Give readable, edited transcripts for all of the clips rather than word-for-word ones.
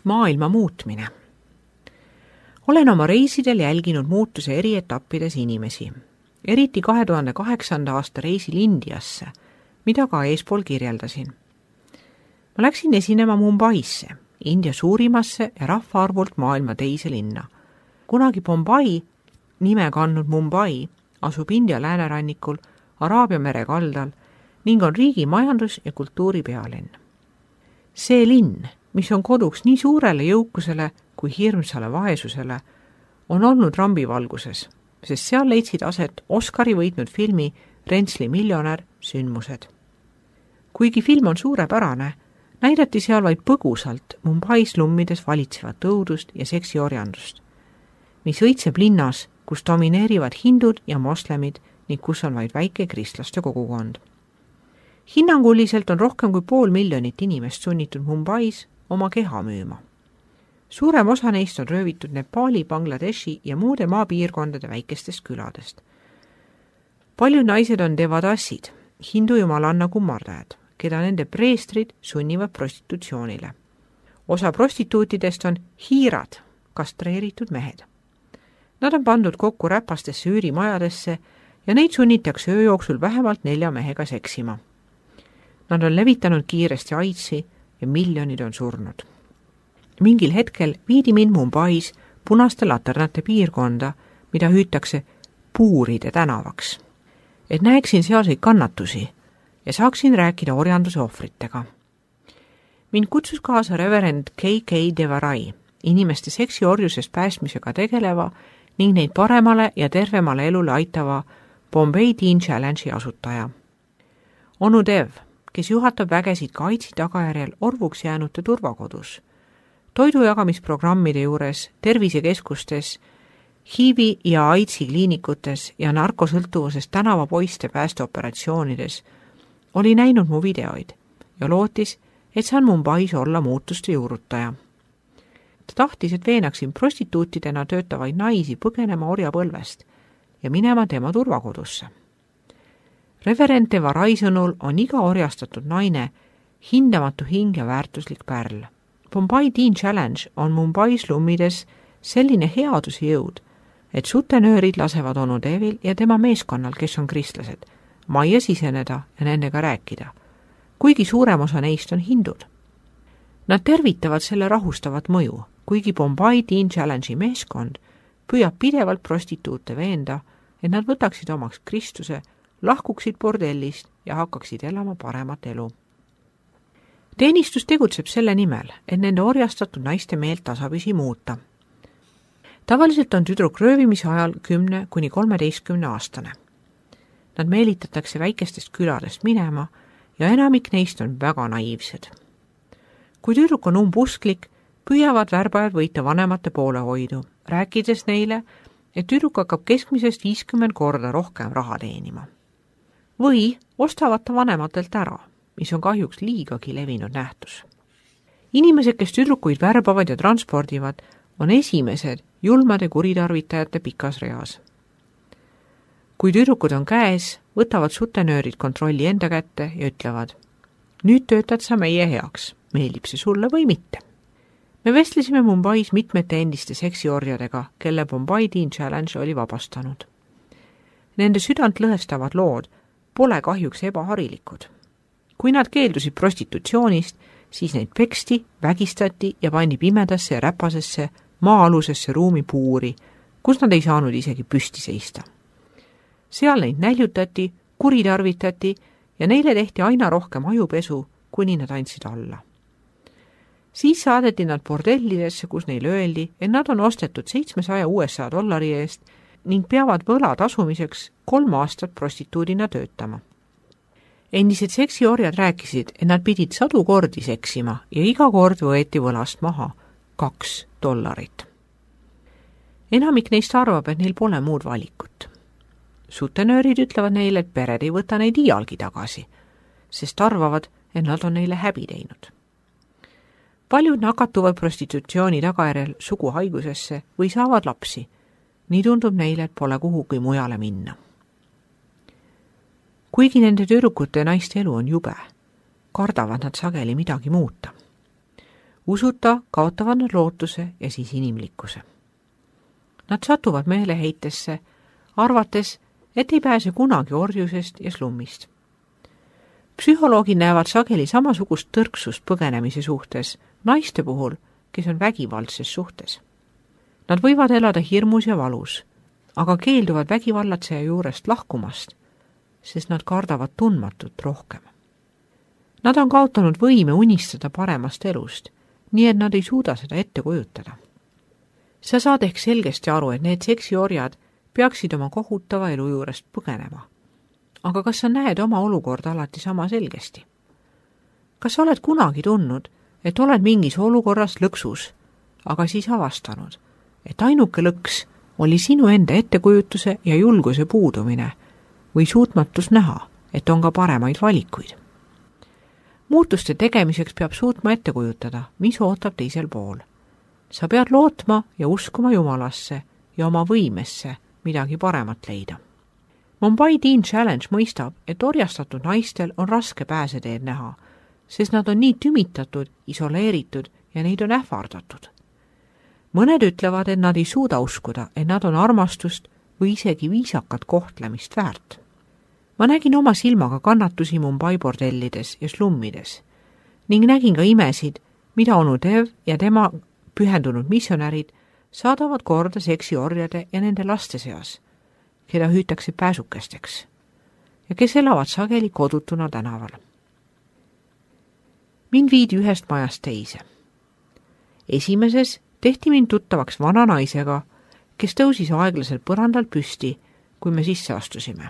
Maailma muutmine. Olen oma reisidel jälginud muutuse eri etappides inimesi, eriti 2008. aasta reisil Indiasse, mida ka eespool kirjeldasin. Ma läksin esinema Mumbaisse, India suurimasse ja rahvaarvult maailma teise linna. Kunagi Bombay, nime kandnud Mumbai, asub India läänerannikul Araabia mere kaldal ning on riigi majandus- ja kultuuri pealinn. See linn, mis on koduks nii suurele jõukusele kui hirmsale vaesusele, on olnud rambivalguses, sest seal leidsid aset Oscari võitnud filmi Rensli miljonär sündmused. Kuigi film on suurepärane, näidati seal vaid põgusalt Mumbai slummides valitsevat õudust ja seksiorjandust, mis õitseb linnas, kus domineerivad hindud ja moslemid ning kus on vaid väike kristlaste kogukond. Hinnanguliselt on rohkem kui 500 000 inimest sunnitud Mumbais oma keha müüma. Suurem osa neist on röövitud Nepali, Bangladeshi ja muude maapiirkondade väikestest küladest. Paljud naised on devadassid, hindu jumalanna kummardajad, keda nende preestrid sunnivad prostitutsioonile. Osa prostituutidest on hiirad, kastreeritud mehed. Nad on pandud kokku räpastesse üürimajadesse ja neid sunnitakse öö jooksul vähemalt 4 mehega seksima. Nad on levitanud kiiresti AIDSi ja miljonid on surnud. Mingil hetkel viidi mind Mumbais punaste laternate piirkonda, mida hüütakse puuride tänavaks, et näeksin sealseid kannatusi ja saaksin rääkida orjanduse ohvritega. Mind kutsus kaasa reverend K.K. Devarai, inimeste seksiorjusest päästmisega tegeleva ning neid paremale ja tervemale elule aitava Bombay Teen Challenge'i asutaja. Onu Dev, kes juhatab vägesid ka AIDSi tagajärjel orvuks jäänute turvakodus, toidujagamisprogrammide juures, tervisekeskustes, HIV ja AIDSi kliinikutes ja narkosõltuvusest tänavapoiste päästeoperatsioonides, oli näinud mu videoid ja lootis, et saan Mumbais olla muutuste juurutaja. Ta tahtis, et veenaksin prostituutidena töötavaid naisi põgenema orjapõlvest ja minema tema turvakodusse. Reverend Devarai sõnul on iga orjastatud naine hindamatu hing ja väärtuslik pärl. Bombay Teen Challenge on Mumbai slummides selline headuse jõud, et sutenöörid lasevad onu Devil ja tema meeskonnal, kes on kristlased, majja siseneda ja nendega rääkida, kuigi suurem osa neist on hindud. Nad tervitavad selle rahustavat mõju, kuigi Bombay Teen Challenge'i meeskond püüab pidevalt prostituute veenda, et nad võtaksid omaks Kristuse, lahkuksid bordellist ja hakkaksid elama paremat elu. Teenistus tegutseb selle nimel, et nende orjastatud naiste meelt tasapisi muuta. Tavaliselt on tüdruk röövimise ajal 10–13 aastane. Nad meelitatakse väikestest küladest minema ja enamik neist on väga naiivsed. Kui tüdruk on umbusklik, püüavad värbajad võita vanemate poolehoidu, rääkides neile, et tüdruk hakkab keskmisest 50 korda rohkem raha teenima. Või ostavad ta vanematelt ära, mis on kahjuks liigagi levinud nähtus. Inimesed, kes tüdrukuid värbavad ja transpordivad, on esimesed julmade kuritarvitajate pikas reas. Kui tüdrukud on käes, võtavad sutenöörid kontrolli enda kätte ja ütlevad, nüüd töötad sa meie heaks, meeldib see sulle või mitte. Me vestlesime Mumbais mitmete endiste seksiorjadega, kelle Bombay Teen Challenge oli vabastanud. Nende südant lõhestavad lood pole kahjuks ebaharilikud. Kui nad keeldusid prostitutsioonist, siis neid peksti, vägistati ja pandi pimedasse ja räpasesse maa-alusesse ruumi puuri, kus nad ei saanud isegi püsti seista. Seal neid näljutati, kuritarvitati ja neile tehti aina rohkem ajupesu, kuni nad andsid alla. Siis saadeti nad bordellidesse, kus neile öeldi, et nad on ostetud $700 USA eest ning peavad võla tasumiseks 3 aastat prostituudina töötama. Endised seksiorjad rääkisid, et nad pidid 100 kordi seksima ja iga kord võeti võlast maha $2. Enamik neist arvab, et neil pole muud valikut. Sutenöörid ütlevad neile, et pered ei võta neid iialgi tagasi, sest arvavad, et nad on neile häbi teinud. Paljud nakatuvad prostitutsiooni tagajärjel suguhaigusesse või saavad lapsi. Nii tundub neile, et pole kuhugi mujale minna. Kuigi nende tüdrukute ja naiste elu on jube, kardavad nad sageli midagi muuta. usuta kaotavad nad lootuse ja siis inimlikkuse. Nad satuvad meeleheitesse, arvates, et ei pääse kunagi orjusest ja slummist. Psühholoogid näevad sageli samasugust tõrksust põgenemise suhtes naiste puhul, kes on vägivaldses suhtes. Nad võivad elada hirmus ja valus, aga keelduvad vägivallatseja juurest lahkumast, sest nad kardavad tundmatut rohkem. Nad on kaotanud võime unistada paremast elust, nii et nad ei suuda seda ette kujutada. Sa saad ehk selgesti aru, et need seksiorjad peaksid oma kohutava elu juurest põgenema. Aga kas sa näed oma olukorda alati sama selgesti? Kas sa oled kunagi tundnud, et oled mingis olukorras lõksus, aga siis avastanud, et ainuke lõks oli sinu enda ettekujutuse ja julguse puudumine või suutmatus näha, et on ka paremaid valikuid? Muutuste tegemiseks peab suutma ette kujutada, mis ootab teisel pool. Sa pead lootma ja uskuma Jumalasse ja oma võimesse midagi paremat leida. Mumbai Teen Challenge mõistab, et orjastatud naistel on raske pääseteed näha, sest nad on nii tümitatud, isoleeritud ja neid on ähvardatud. Mõned ütlevad, et nad ei suuda uskuda, et nad on armastust või isegi viisakat kohtlemist väärt. Ma nägin oma silmaga kannatusi Mumbai bordellides ja slummides ning nägin ka imesid, mida onu Dev ja tema pühendunud missionärid saadavad korda seksiorjade ja nende laste seas, keda hüütakse pääsukesteks ja kes elavad sageli kodutuna tänaval. Mind viidi ühest majast teise. Esimeses tehti mind tuttavaks vana naisega, kes tõusis aeglaselt põrandalt püsti, kui me sisse astusime.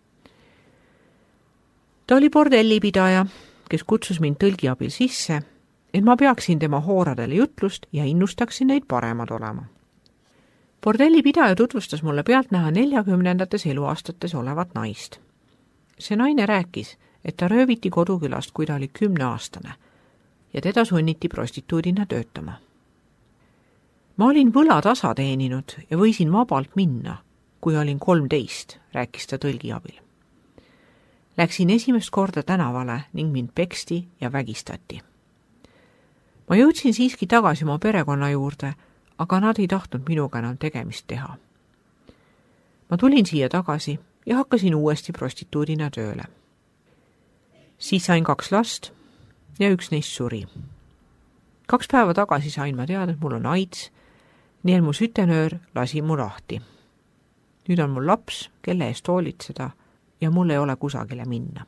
Ta oli bordellipidaja, kes kutsus mind tõlgi abil sisse, et ma peaksin tema hooradele jutlust ja innustaksin neid paremad olema. Bordellipidaja tutvustas mulle pealtnäha 40. eluaastates olevat naist. See naine rääkis, et ta rööviti kodukülast, kui ta oli 10-aastane ja teda sunniti prostituudina töötama. Ma olin võla tasa teeninud ja võisin vabalt minna, kui olin 13, rääkis ta tõlgi abil. Läksin esimest korda tänavale ning mind peksti ja vägistati. Ma jõudsin siiski tagasi oma perekonna juurde, aga nad ei tahtnud minuga enam tegemist teha. Ma tulin siia tagasi ja hakkasin uuesti prostituudina tööle. Siis sain 2 last ja üks neist suri. 2 päeva tagasi sain ma teada, et mul on AIDS, nii et mu sütenöör lasi mu lahti. Nüüd on mul laps, kelle eest hoolitseda ja mul ei ole kusagile minna.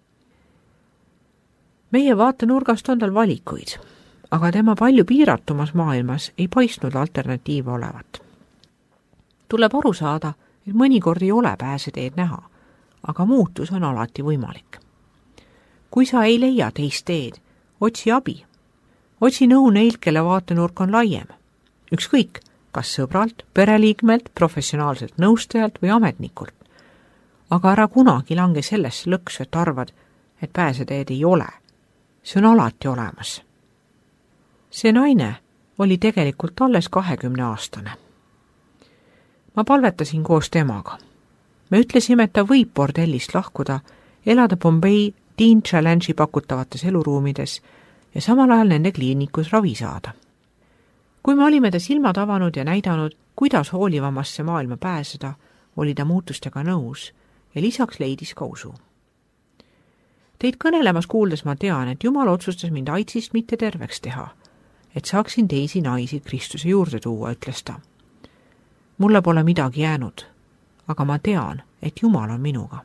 Meie vaatenurgast on tal valikuid, aga tema palju piiratumas maailmas ei paistnud alternatiive olevat. Tuleb aru saada, et mõnikord ei ole pääseteed näha, aga muutus on alati võimalik. Kui sa ei leia teist teed, otsi abi. Otsi nõu neilt, kelle vaatenurk on laiem. Ükskõik, kas sõbralt, pereliikmelt, professionaalselt nõustajalt või ametnikult. Aga ära kunagi lange sellesse lõksu, et arvad, et pääseteed ei ole. See on alati olemas. See naine oli tegelikult alles 20-aastane. Ma palvetasin koos temaga. Me ütlesime, et ta võib bordellist lahkuda, elada Bombay Teen Challenge'i pakutavates eluruumides ja samal ajal nende kliinikus ravi saada. Kui me olime ta silmad avanud ja näidanud, kuidas hoolivamasse maailma pääseda, oli ta muutustega nõus ja lisaks leidis ka usu. Teid kõnelemas kuuldes ma tean, et Jumal otsustas mind AIDSist mitte terveks teha, et saaksin teisi naisi Kristuse juurde tuua, ütles ta. Mulle pole midagi jäänud, aga ma tean, et Jumal on minuga.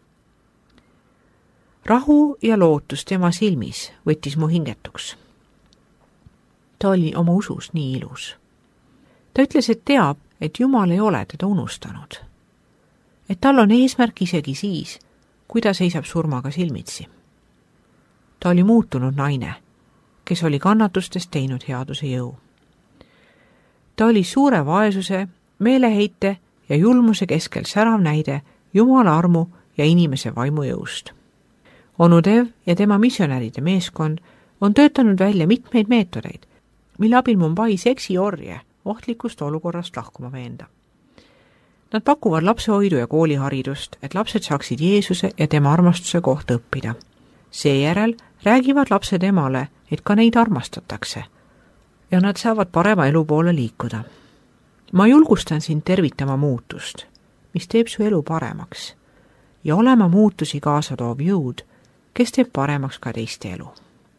Rahu ja lootus tema silmis võttis mu hingetuks. Ta oli oma usus nii ilus. Ta ütles, et teab, et Jumal ei ole teda unustanud. Et tal on eesmärk isegi siis, kui ta seisab surmaga silmitsi. Ta oli muutunud naine, kes oli kannatustest teinud headuse jõu. Ta oli suure vaesuse, meeleheite ja julmuse keskel särav näide Jumala armu ja inimese vaimu jõust. Onu Dev ja tema missionäride meeskond on töötanud välja mitmeid meetodeid, mille abil Mumbai seksiorje ohtlikust olukorrast lahkuma veenda. Nad pakuvad lapsehoidu ja kooliharidust, et lapsed saaksid Jeesuse ja tema armastuse kohta õppida. Seejärel räägivad lapsed emale, et ka neid armastatakse, ja nad saavad parema elu poole liikuda. Ma julgustan sind tervitama muutust, mis teeb su elu paremaks ja olema muutusi kaasa toov jõud, kes teeb paremaks ka teiste elu.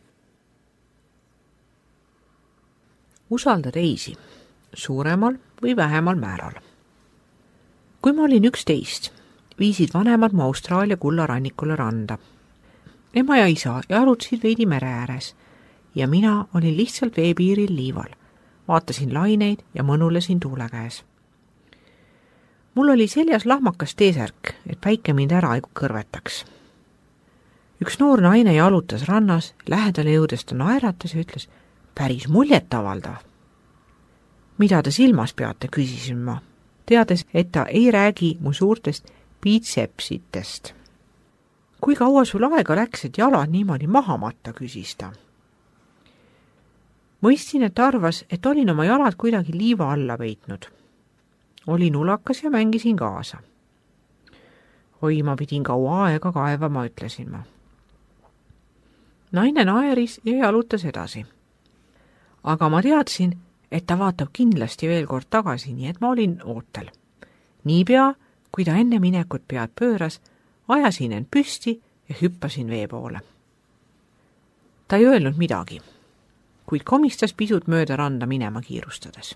Usalda teisi, suuremal või vähemal määral. Kui ma olin 11, viisid vanemad mu Austraalia kullarannikule randa. Ema ja isa jalutasid veidi mere ääres ja mina olin lihtsalt veepiiril liival, vaatasin laineid ja mõnulesin tuule käes. Mul oli seljas lahmakas teesärk, et päike mind ära ei kõrvetaks. Üks noor naine jalutas rannas, lähedale jõudes ta naeratas ja ütles, päris muljetavaldav. Mida te silmas peate, küsisin ma, teades, et ta ei räägi mu suurtest biitsepsitest. Kui kaua sul aega läks, et jalad niimoodi maha matta, küsis ta. Mõistsin, et arvas, et olin oma jalad kuidagi liiva alla peitnud. Olin ulakas ja mängisin kaasa. Oi, ma pidin kaua aega kaevama, ütlesin ma. Naine naeris ja jalutas edasi. Aga ma teadsin, et ta vaatab kindlasti veel kord tagasi, nii et ma olin ootel. Niipea, kui ta enne minekut pead pööras, ajasin end püsti ja hüppasin vee poole. Ta ei öelnud midagi, kuid komistas pisut mööda randa minema kiirustades.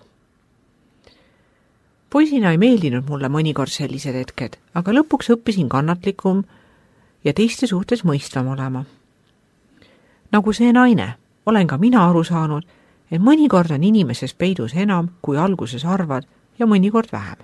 Poisina ei meeldinud mulle mõnikord sellised hetked, aga lõpuks õppisin kannatlikum ja teiste suhtes mõistvam olema. Nagu see naine, olen ka mina aru saanud, et mõnikord on inimeses peidus enam, kui alguses arvad ja mõnikord vähem.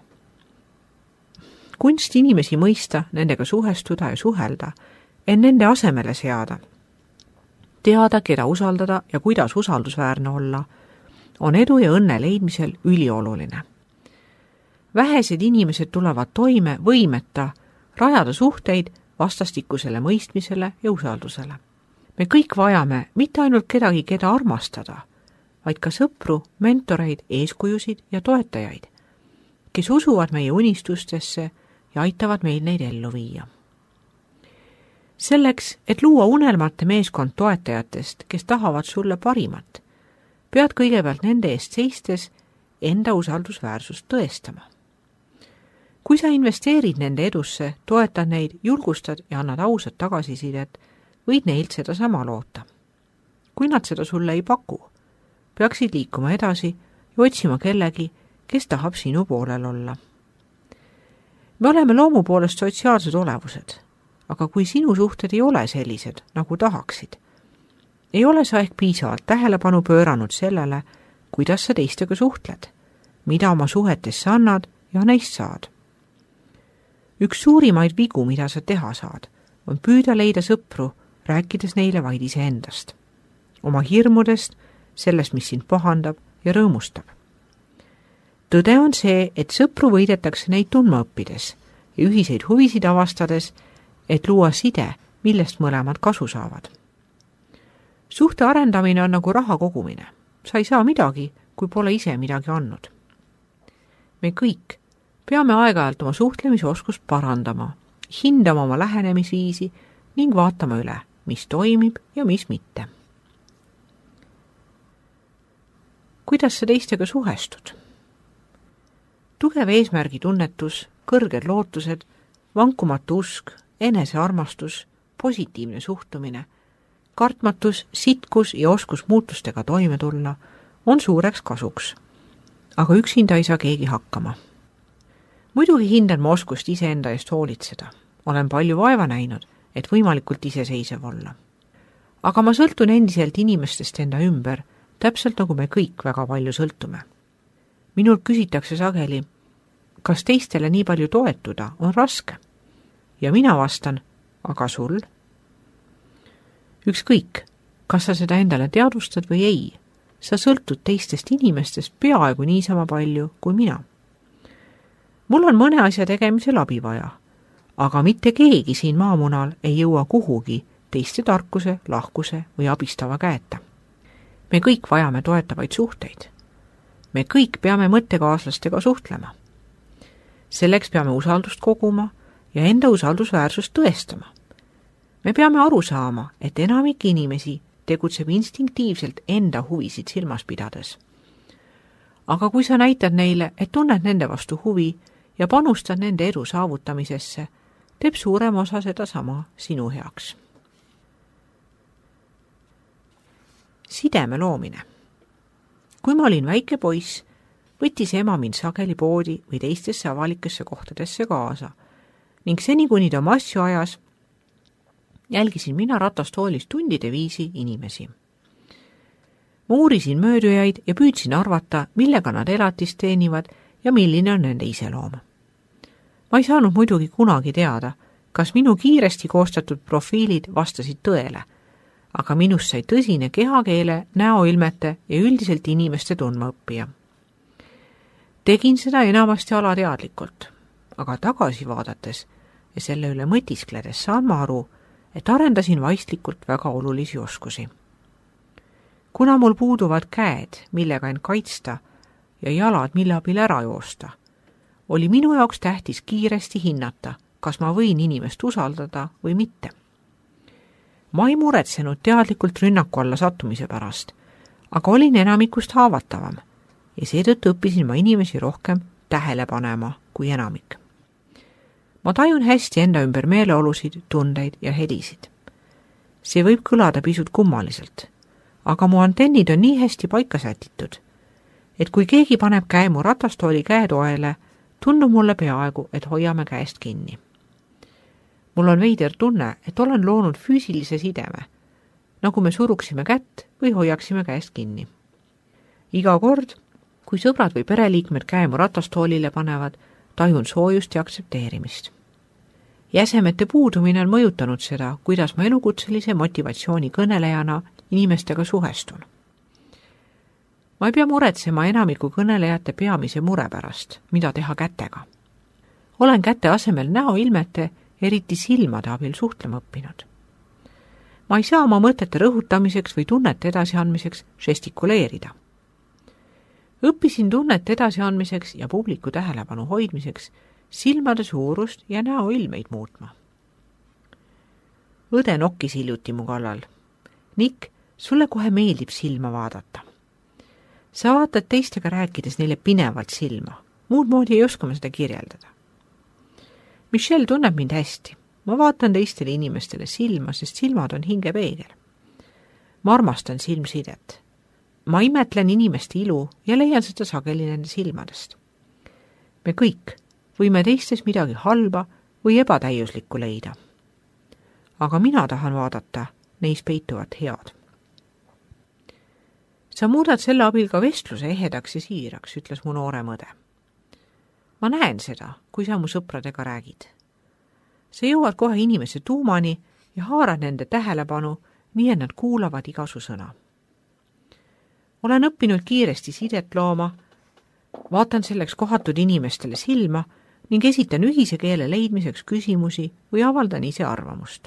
Kunst inimesi mõista, nendega suhestuda ja suhelda, en nende asemele seada. Teada, keda usaldada ja kuidas usaldusväärne olla, on edu ja õnne leidmisel ülioluline. Vähesed inimesed tulevad toime võimeta rajada suhteid vastastikusele mõistmisele ja usaldusele. Me kõik vajame mitte ainult kedagi, keda armastada, vaid ka sõpru, mentoreid, eeskujusid ja toetajaid, kes usuvad meie unistustesse ja aitavad meil neid ellu viia. Selleks, et luua unelmate meeskond toetajatest, kes tahavad sulle parimat, pead kõigepealt nende eest seistes enda usaldusväärsust tõestama. Kui sa investeerid nende edusse, toetad neid, julgustad ja annad ausat tagasisidet, võid neilt seda sama loota. Kui nad seda sulle ei paku, peaksid liikuma edasi ja otsima kellegi, kes tahab sinu poolel olla. Me oleme loomu poolest sotsiaalsed olevused, aga kui sinu suhted ei ole sellised, nagu tahaksid, ei ole sa ehk piisavalt tähelepanu pööranud sellele, kuidas sa teistega suhtled, mida oma suhetesse annad ja neist saad. Üks suurimaid vigu, mida sa teha saad, on püüda leida sõpru, rääkides neile vaid iseendast, oma hirmudest, sellest, mis sind pahandab ja rõõmustab. Tõde on see, et sõpru võidetakse neid tundma õppides ja ühiseid huvisid avastades, et luua side, millest mõlemad kasu saavad. Suhte arendamine on nagu raha kogumine. Sa ei saa midagi, kui pole ise midagi andnud. Me kõik peame aeg-ajalt oma suhtlemisoskust parandama, hindama oma lähenemisviisi ning vaatama üle, mis toimib ja mis mitte. Kuidas sa teistega suhestud? Tugev eesmärgi tunnetus, kõrged lootused, vankumatu usk, enesearmastus, positiivne suhtumine, kartmatus, sitkus ja oskus muutustega toime tulla on suureks kasuks. Aga üksinda ei saa keegi hakkama. Muidugi hindan ma oskust iseenda eest hoolitseda. Olen palju vaeva näinud, et võimalikult iseseisev olla. Aga ma sõltun endiselt inimestest enda ümber, täpselt nagu me kõik väga palju sõltume. Minult küsitakse sageli, kas teistele nii palju toetuda on raske? Ja mina vastan, aga sul? Ükskõik, kas sa seda endale teadvustad või ei, sa sõltud teistest inimestest peaaegu niisama palju kui mina. Mul on mõne asja tegemisel abi vaja, aga mitte keegi siin maamunal ei jõua kuhugi teiste tarkuse, lahkuse või abistava käeta. Me kõik vajame toetavaid suhteid. Me kõik peame mõttekaaslastega suhtlema. Selleks peame usaldust koguma ja enda usaldusväärsust tõestama. Me peame aru saama, et enamik inimesi tegutseb instinktiivselt enda huvisid silmas pidades. Aga kui sa näitad neile, et tunned nende vastu huvi ja panustad nende edu saavutamisesse, teeb suurem osa seda sama sinu heaks. Sideme loomine. Kui ma olin väike poiss, võttis ema mind sageli poodi või teistesse avalikesse kohtadesse kaasa ning seni, kuni ta oma asju ajas, jälgisin mina ratastoolis tundide viisi inimesi. Ma uurisin möödujaid ja püüdsin arvata, millega nad elatist teenivad ja milline on nende iseloom. Ma ei saanud muidugi kunagi teada, kas minu kiiresti koostatud profiilid vastasid tõele, aga minust sai tõsine kehakeele, näoilmete ja üldiselt inimeste tundmaõppija. Tegin seda enamasti alateadlikult, aga tagasi vaadates ja selle üle mõtiskledes saan ma aru, et arendasin vaistlikult väga olulisi oskusi. Kuna mul puuduvad käed, millega end kaitsta ja jalad, mille abil ära joosta, oli minu jaoks tähtis kiiresti hinnata, kas ma võin inimest usaldada või mitte. Ma ei muretsenud teadlikult rünnaku alla sattumise pärast, aga olin enamikust haavatavam ja seetõttu õppisin ma inimesi rohkem tähele panema kui enamik. Ma tajun hästi enda ümber meeleolusid, tundeid ja helisid. See võib kõlada pisut kummaliselt, aga mu antennid on nii hästi paika sätitud, et kui keegi paneb käe mu ratastooli käetoele, tundub mulle peaaegu, et hoiame käest kinni. Mul on veider tunne, et olen loonud füüsilise sideme, nagu me suruksime kätt või hoiaksime käest kinni. Iga kord, kui sõbrad või pereliikmed käe mu ratastoolile panevad, tajun soojust ja aktsepteerimist. Jäsemete puudumine on mõjutanud seda, kuidas ma elukutselise motivatsiooni kõnelejana inimestega suhestun. Ma ei pea muretsema enamiku kõnelejate peamise mure pärast, mida teha kätega. Olen käte asemel näoilmete, eriti silmade abil suhtlema õppinud. Ma ei saa oma mõtete rõhutamiseks või tunnete edasiandmiseks žestikuleerida. Õppisin tunnet edasiandmiseks ja publiku tähelepanu hoidmiseks silmade suurust ja näoilmeid muutma. Õde nokkis hiljuti mu kallal. Nick, sulle kohe meeldib silma vaadata. Sa vaatad teistega rääkides neile pinevalt silma. Muud moodi ei oska ma seda kirjeldada. Michelle tunneb mind hästi. Ma vaatan teistele inimestele silma, sest silmad on hingepeegel. Ma armastan silmsidet. Ma imetlen inimeste ilu ja leian seda sageli nende silmadest. Me kõik võime teistes midagi halba või ebatäiuslikku leida. Aga mina tahan vaadata neis peituvat head. Sa muudad selle abil ka vestluse ehedaks ja siiraks, ütles mu noorem õde. Ma näen seda, kui sa mu sõpradega räägid. Sa jõuad kohe inimese tuumani ja haarad nende tähelepanu, nii et nad kuulavad iga su sõna. Olen õppinud kiiresti sidet looma, vaatan selleks kohatud inimestele silma ning esitan ühise keele leidmiseks küsimusi või avaldan ise arvamust.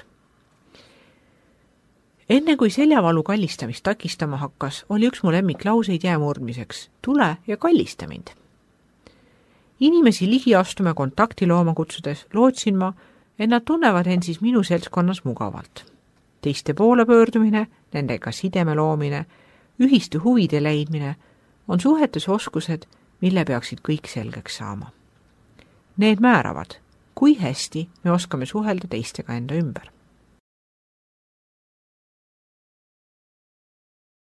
Enne kui seljavalu kallistamist takistama hakkas, oli üks mu lemmiklauseid jäämurdmiseks: tule ja kallista mind. Inimesi ligi astume kontakti looma kutsudes lootsin ma, et nad tunnevad end siis minu seltskonnas mugavalt. Teiste poole pöördumine, nendega sideme loomine, ühiste huvide leidmine on suhetes oskused, mille peaksid kõik selgeks saama. Need määravad, kui hästi me oskame suhelda teistega enda ümber.